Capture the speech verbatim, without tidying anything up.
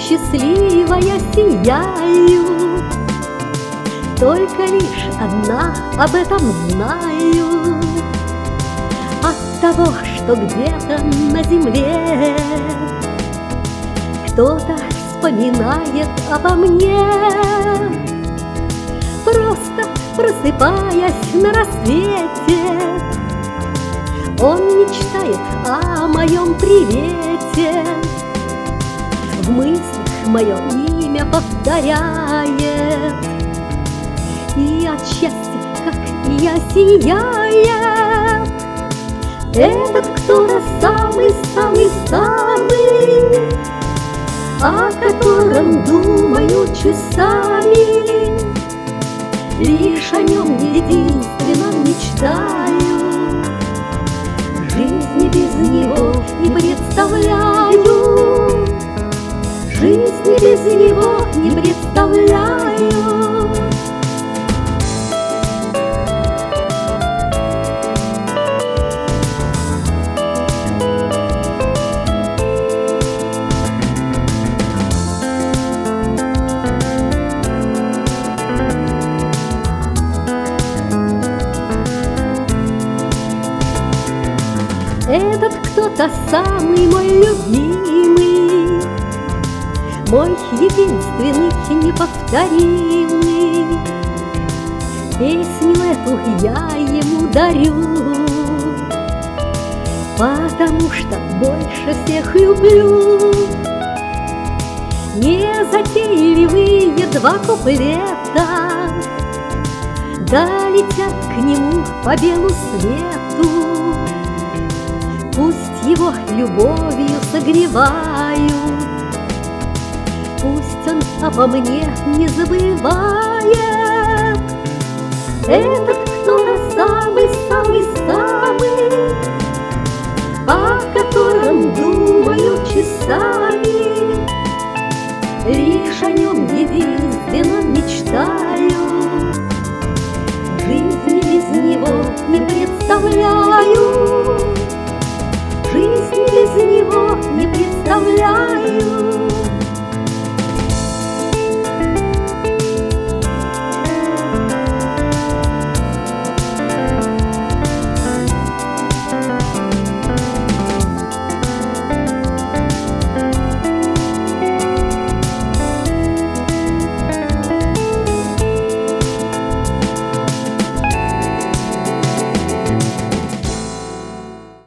счастливая сияю, только лишь одна об этом знаю. От того, что где-то на земле кто-то вспоминает обо мне, просто просыпаясь на рассвете, он мечтает о моем привете. В мыслях мое имя повторяет, и от счастья, как и я, сияет. Этот кто-то самый-самый-самый, о котором думаю часами, лишь о нем единственном мечтаю. Жизни без него не представляю, жизни без него не представляю. Этот кто-то самый мой любимый, мой единственный неповторимый. Песню эту я ему дарю, потому что больше всех люблю. Незатейливые два куплета долетят к нему по белу свету. Пусть его любовью согревают, пусть он обо мне не забывает. Этот кто-то самый-самый